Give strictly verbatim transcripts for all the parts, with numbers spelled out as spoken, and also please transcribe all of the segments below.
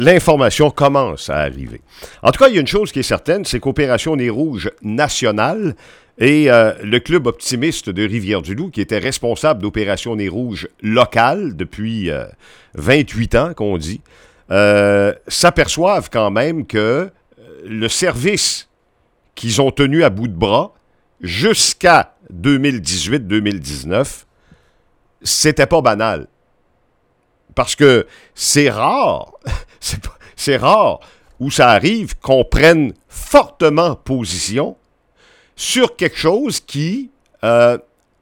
l'information commence à arriver. En tout cas, il y a une chose qui est certaine, c'est qu'Opération Nez Rouge nationale et euh, le club optimiste de Rivière-du-Loup, qui était responsable d'Opération Nez Rouge locale depuis euh, vingt-huit ans, qu'on dit, euh, s'aperçoivent quand même que le service qu'ils ont tenu à bout de bras jusqu'à deux mille dix-huit deux mille dix-neuf, c'était pas banal. Parce que c'est rare, c'est, pas, c'est rare où ça arrive qu'on prenne fortement position sur quelque chose qui euh,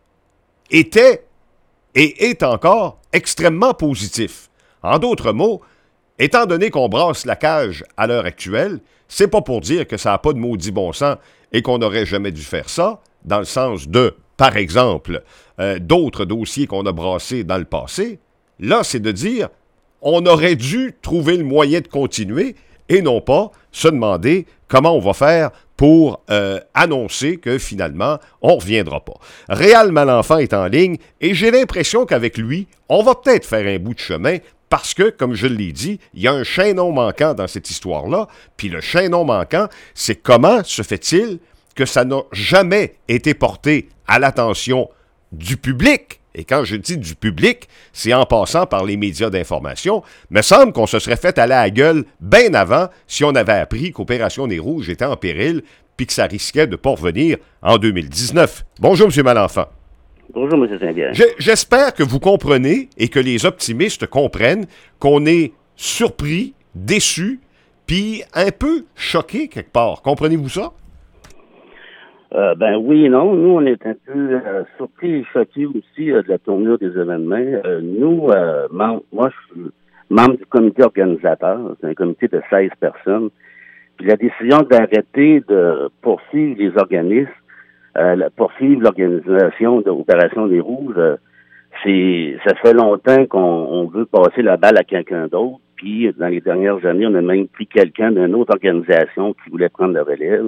était et est encore extrêmement positif. En d'autres mots, étant donné qu'on brasse la cage à l'heure actuelle, c'est pas pour dire que ça n'a pas de maudit bon sens et qu'on n'aurait jamais dû faire ça, dans le sens de, par exemple, euh, d'autres dossiers qu'on a brassés dans le passé. Là, c'est de dire, on aurait dû trouver le moyen de continuer et non pas se demander comment on va faire pour euh, annoncer que finalement, on ne reviendra pas. Réal Malenfant est en ligne et j'ai l'impression qu'avec lui, on va peut-être faire un bout de chemin parce que, comme je l'ai dit, il y a un chaînon manquant dans cette histoire-là. Puis le chaînon manquant, c'est comment se fait-il que ça n'a jamais été porté à l'attention du public? Et quand je dis du public, c'est en passant par les médias d'information. Me semble qu'on se serait fait aller à la gueule bien avant si on avait appris qu'Opération Nez Rouge était en péril puis que ça risquait de ne pas revenir en deux mille dix-neuf. Bonjour, M. Malenfant. Bonjour, M. Saint-Pierre. J'espère que vous comprenez et que les optimistes comprennent qu'on est surpris, déçus, puis un peu choqués quelque part. Comprenez-vous ça? Euh, ben oui et non. Nous, on est un peu euh, surpris et choqués aussi euh, de la tournure des événements. Euh, nous, euh, mem- moi, je suis membre du comité organisateur. C'est un comité de seize personnes. Puis la décision d'arrêter de poursuivre les organismes, euh, poursuivre l'organisation de l'Opération Nez Rouge, euh, c'est, ça fait longtemps qu'on on veut passer la balle à quelqu'un d'autre. Puis dans les dernières années, on a même pris quelqu'un d'une autre organisation qui voulait prendre la relève.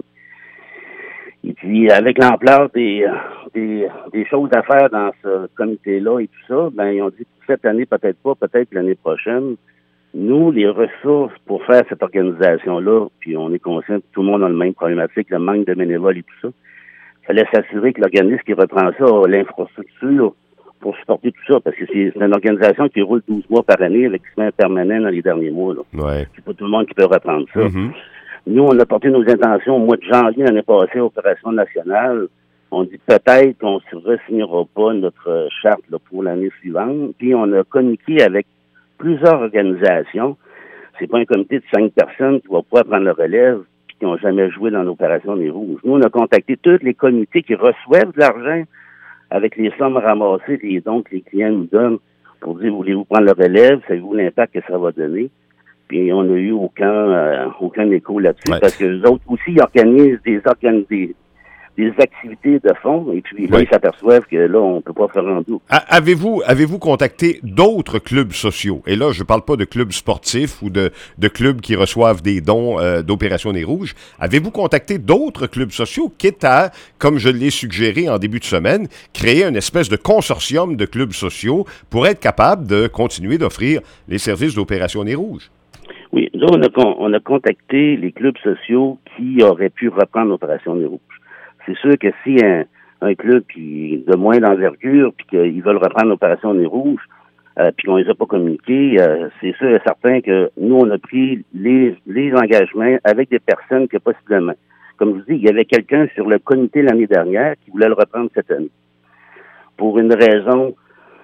Et puis, avec l'ampleur des, des, des choses à faire dans ce comité-là et tout ça, ben, ils ont dit cette année, peut-être pas, peut-être l'année prochaine. Nous, les ressources pour faire cette organisation-là, puis on est conscient que tout le monde a le même problématique, le manque de bénévoles et tout ça. Il fallait s'assurer que l'organisme qui reprend ça a l'infrastructure pour supporter tout ça, parce que c'est, c'est une organisation qui roule douze mois par année avec des semaines permanents dans les derniers mois. Là. Ouais. C'est pas tout le monde qui peut reprendre ça. Mm-hmm. Nous, on a porté nos intentions au mois de janvier l'année passée à Opération nationale. On dit peut-être qu'on ne re-signera pas notre charte là, pour l'année suivante. Puis on a communiqué avec plusieurs organisations. C'est pas un comité de cinq personnes qui va pouvoir prendre le relève et qui n'ont jamais joué dans l'Opération Nez Rouge. Nous, on a contacté tous les comités qui reçoivent de l'argent avec les sommes ramassées, les dons que les clients nous donnent pour dire, voulez-vous prendre le relève? Savez-vous l'impact que ça va donner? Puis on n'a eu aucun euh, aucun écho là-dessus, ouais. Parce que les autres aussi, ils organisent des, organi- des, des activités de fond, et puis là, ouais. Ils s'aperçoivent que là, on ne peut pas faire en doute. Avez-vous, avez-vous contacté d'autres clubs sociaux? Et là, je ne parle pas de clubs sportifs ou de, de clubs qui reçoivent des dons euh, d'Opération Nez Rouge. Avez-vous contacté d'autres clubs sociaux, quitte à, comme je l'ai suggéré en début de semaine, créer une espèce de consortium de clubs sociaux pour être capable de continuer d'offrir les services d'Opération Nez Rouge? Oui, là, on a, on a contacté les clubs sociaux qui auraient pu reprendre l'Opération Nez Rouge. C'est sûr que si un, un club qui de moins d'envergure, puis qu'ils veulent reprendre l'Opération Nez Rouge, euh, puis qu'on les a pas communiqués, euh, c'est sûr et certain que nous, on a pris les, les engagements avec des personnes que possiblement, comme je vous dis, il y avait quelqu'un sur le comité l'année dernière qui voulait le reprendre cette année. Pour une raison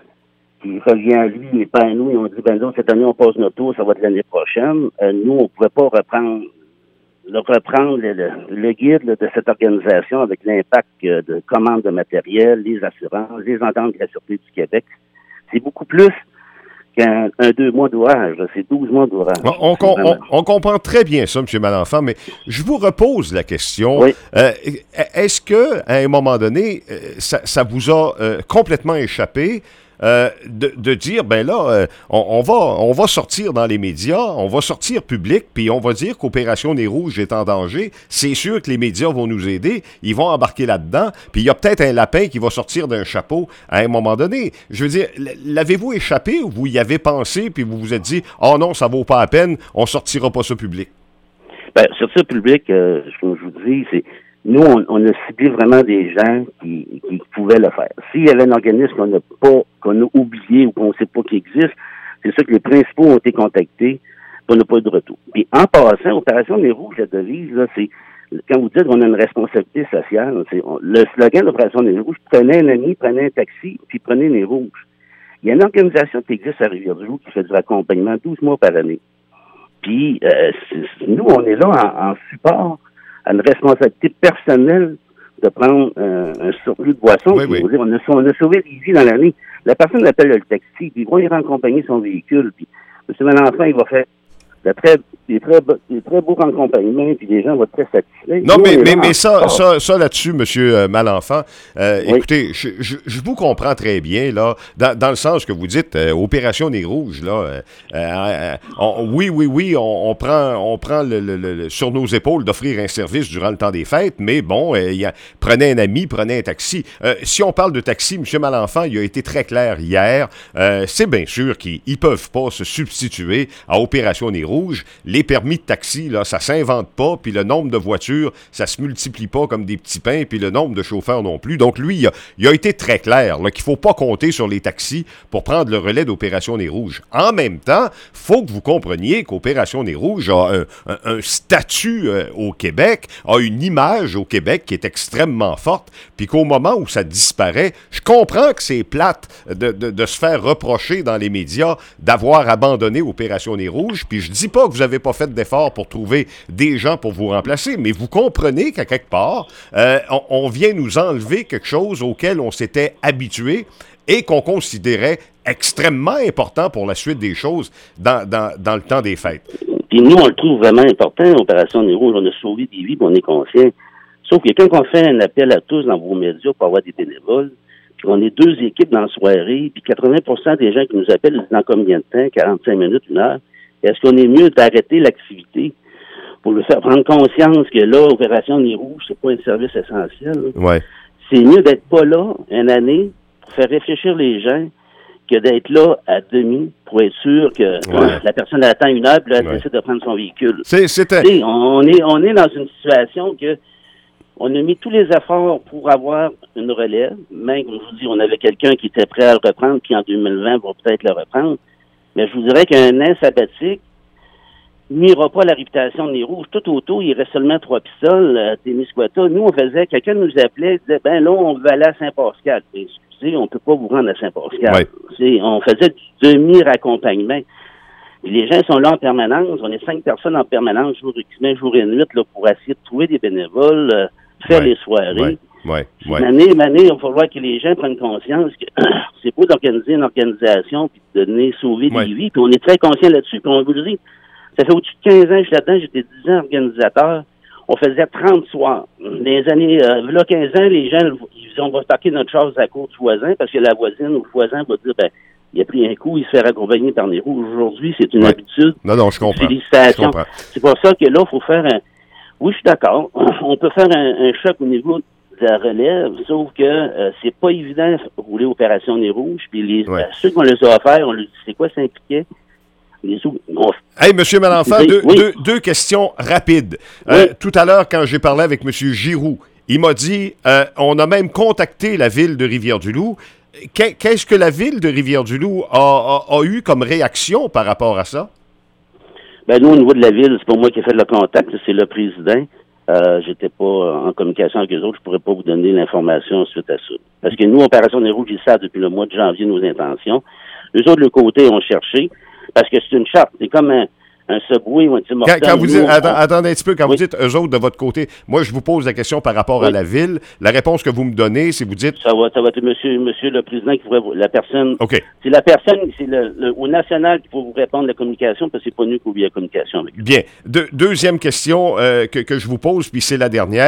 qui revient à lui et pas à nous. Ils ont dit, ben non, cette année, on passe notre tour, ça va être l'année prochaine. Euh, nous, on ne pouvait pas reprendre le, reprendre le, le, le guide là, de cette organisation avec l'impact euh, de commandes de matériel, les assurances, les ententes de la Sûreté du Québec. C'est beaucoup plus qu'un un deux mois d'ouvrage. Là. C'est douze mois d'ouvrage. On, on, on, on comprend très bien ça, M. Malenfant, mais je vous repose la question. Oui. Euh, est-ce que, à un moment donné, ça, ça vous a euh, complètement échappé? euh, de, de dire, ben là, euh, on, on, va, on va sortir dans les médias, on va sortir public, puis on va dire qu'Opération Nez Rouge est en danger. C'est sûr que les médias vont nous aider, ils vont embarquer là-dedans, puis il y a peut-être un lapin qui va sortir d'un chapeau à un moment donné. Je veux dire, l'avez-vous échappé ou vous y avez pensé, puis vous vous êtes dit, « Oh non, ça vaut pas la peine, on sortira pas ça public ». Ben, sortir public, euh, comme je vous dis, c'est nous, on, on a ciblé vraiment des gens qui, qui pouvaient le faire. S'il y avait un organisme qu'on n'a pas, qu'on a oublié ou qu'on ne sait pas qu'il existe, c'est sûr que les principaux ont été contactés, puis on n'a pas eu de retour. Puis en passant, Opération Nez Rouge, la devise, là, c'est quand vous dites qu'on a une responsabilité sociale, c'est on, le slogan de l'Opération Nez Rouge, prenez un ami, prenez un taxi, puis prenez Nez Rouge. Il y a une organisation qui existe à Rivière-du-Loup qui fait du accompagnement douze mois par année. Puis euh, nous, on est là en, en support à une responsabilité personnelle de prendre euh, un surplus de boissons. Oui, oui. Dire, on, a, on a sauvé des vies dans l'année. La personne appelle le taxi, puis ils vont y raccompagner son véhicule. Puis M. Malenfant, il va faire de très, des, très, des très beaux accompagnements, puis les gens vont être très satisfaits. Non, nous, mais, mais, là, mais ça, ça, ça là-dessus, M. Malenfant, euh, oui. écoutez, je, je, je vous comprends très bien, là, dans, dans le sens que vous dites, euh, Opération Nez Rouge, là, euh, euh, on, oui, oui, oui, on, on prend, on prend le, le, le, sur nos épaules d'offrir un service durant le temps des fêtes, mais bon, euh, y a, prenez un ami, prenez un taxi. Euh, si on parle de taxi, M. Malenfant, il a été très clair hier, euh, c'est bien sûr qu'ils ne peuvent pas se substituer à Opération Nez Rouge. Les permis de taxi, là, ça s'invente pas, puis le nombre de voitures, ça se multiplie pas comme des petits pains, puis le nombre de chauffeurs non plus. Donc lui, il a, il a été très clair là, qu'il faut pas compter sur les taxis pour prendre le relais d'Opération Nez Rouge. En même temps, faut que vous compreniez qu'Opération Nez Rouge a un, un, un statut euh, au Québec, a une image au Québec qui est extrêmement forte, puis qu'au moment où ça disparaît, je comprends que c'est plate de, de, de se faire reprocher dans les médias d'avoir abandonné Opération Nez Rouge, puis je dis pas que vous n'avez pas fait d'efforts pour trouver des gens pour vous remplacer, mais vous comprenez qu'à quelque part, euh, on, on vient nous enlever quelque chose auquel on s'était habitué et qu'on considérait extrêmement important pour la suite des choses dans, dans, dans le temps des fêtes. Puis nous, on le trouve vraiment important, l'Opération Nez Rouge. On a sauvé des vies, puis on est conscient. Sauf que quand on fait un appel à tous dans vos médias pour avoir des bénévoles, puis on est deux équipes dans la soirée, puis quatre-vingts pour cent des gens qui nous appellent, dans combien de temps? quarante-cinq minutes, une heure? Est-ce qu'on est mieux d'arrêter l'activité pour le faire prendre conscience que là, Opération Nez Rouge, c'est pas un service essentiel? Ouais. C'est mieux d'être pas là une année pour faire réfléchir les gens que d'être là à demi pour être sûr que ouais. la personne attend une heure puis là, elle ouais. décide de prendre son véhicule. C'est, c'était... On est, on est dans une situation que on a mis tous les efforts pour avoir une relève. Même, comme je vous dis, on avait quelqu'un qui était prêt à le reprendre, qui en deux mille vingt va peut-être le reprendre. Mais je vous dirais qu'un an sabbatique n'ira pas à la réputation de Nez Rouge. Tout autour, il reste seulement trois pistoles à Témiscouata. Nous, on faisait, quelqu'un nous appelait, disait, ben là, on veut aller à Saint-Pascal. Et, excusez, on peut pas vous rendre à Saint-Pascal. Oui. On faisait du demi-raccompagnement. Et les gens sont là en permanence. On est cinq personnes en permanence, jour et, jour et nuit, là, pour essayer de trouver des bénévoles, euh, faire ouais. les soirées. Ouais. Ouais, ouais. Année, année, il va falloir que les gens prennent conscience que c'est pas d'organiser une organisation puis de donner sauver ouais. des vies. Puis on est très conscient là-dessus. Puis on vous le dit, ça fait au-dessus de quinze ans que je suis là-dedans, j'étais dix ans organisateur. On faisait trente soirs. Dans les années, euh, là, quinze ans, les gens, ils disaient, on va parquer notre chose à la cour du voisin parce que la voisine ou le voisin va dire, ben, il a pris un coup, il se fait accompagner par Nez Rouge. Aujourd'hui, c'est une ouais. habitude. Non, non, je comprends. Félicitations. Je comprends. C'est pour ça que là, il faut faire un... Oui, je suis d'accord. On peut faire un, un choc au niveau de la relève, sauf que euh, c'est pas évident de rouler Opération Nez Rouge. Puis les, ouais. ceux qu'on les a offerts, on leur dit, c'est quoi ça impliquait? Les sous, on... Hey, M. Malenfant, deux, oui. deux, deux questions rapides. Oui. Euh, tout à l'heure, quand j'ai parlé avec M. Giroux, il m'a dit, euh, on a même contacté la ville de Rivière-du-Loup. Qu'est-ce que la ville de Rivière-du-Loup a, a, a eu comme réaction par rapport à ça? Ben nous, au niveau de la ville, c'est pas moi qui ai fait le contact, c'est le président. Euh, j'étais pas en communication avec eux autres, je pourrais pas vous donner l'information suite à ça. Parce que nous, Opération Nez Rouge, ils savent depuis le mois de janvier nos intentions. Eux autres, de le côté, ont cherché, parce que c'est une charte. C'est comme un, un subway ou un Tim Hortons. Quand, quand vous dites, nous, attends, on... attendez un petit peu, quand oui. vous dites eux autres de votre côté, moi, je vous pose la question par rapport oui. à la ville. La réponse que vous me donnez, c'est vous dites... Ça va, ça va être monsieur, monsieur le président qui pourrait vous... La personne... OK. C'est la personne, c'est le, le, au national qui peut vous répondre la communication, parce que c'est pas nous qui oublions la communication avec lui. Bien. De, deuxième question euh, que, que je vous pose, puis c'est la dernière.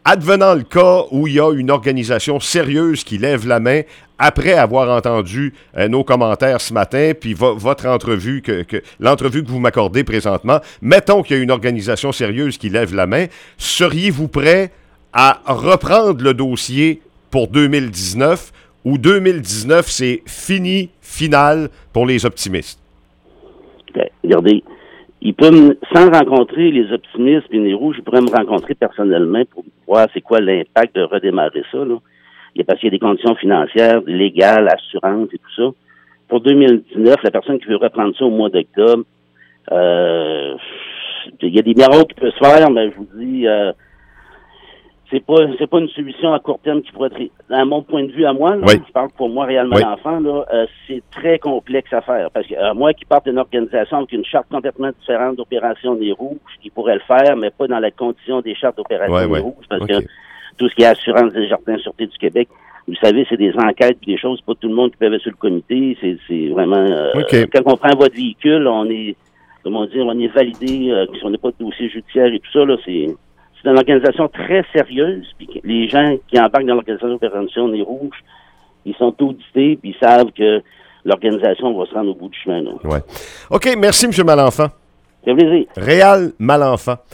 advenant le cas où il y a une organisation sérieuse qui lève la main après avoir entendu euh, nos commentaires ce matin, puis vo- votre entrevue, que, que l'entrevue que vous m'accordez présentement, mettons qu'il y a une organisation sérieuse qui lève la main, seriez-vous prêt à reprendre le dossier pour deux mille dix-neuf, ou deux mille dix-neuf, c'est fini, final pour les optimistes? Ben, regardez, il peut me, sans rencontrer les optimistes et les rouges, il pourrait me rencontrer personnellement pour voir c'est quoi l'impact de redémarrer ça, là. Il y a parce qu'il y a des conditions financières, légales, assurances et tout ça. Pour deux mille dix-neuf, la personne qui veut reprendre ça au mois d'octobre, euh, il y a des miracles qui peuvent se faire, mais je vous dis, euh, c'est pas c'est pas une solution à court terme qui pourrait être, à mon point de vue à moi, là, Oui. je parle pour moi réellement Oui. l'enfant, là, euh, c'est très complexe à faire. Parce que euh, moi qui parte d'une organisation avec une charte complètement différente d'opération des rouges, qui pourrait le faire, mais pas dans la condition des chartes d'opération Ouais, des ouais. rouges, parce Okay. que tout ce qui est assurance des jardins sûreté du Québec, vous savez, c'est des enquêtes et des choses, c'est pas tout le monde qui peut aller sur le comité, c'est, c'est vraiment euh, Okay. quand on prend votre véhicule, on est comment dire, on est validé, euh, si on n'est pas de dossier judiciaire et tout ça, là, c'est c'est une organisation très sérieuse, puis les gens qui embarquent dans l'organisation d'opération des rouges, ils sont audités, puis ils savent que l'organisation va se rendre au bout du chemin. Là. Ouais. OK, merci, M. Malenfant. Ça fait plaisir. Réal Malenfant.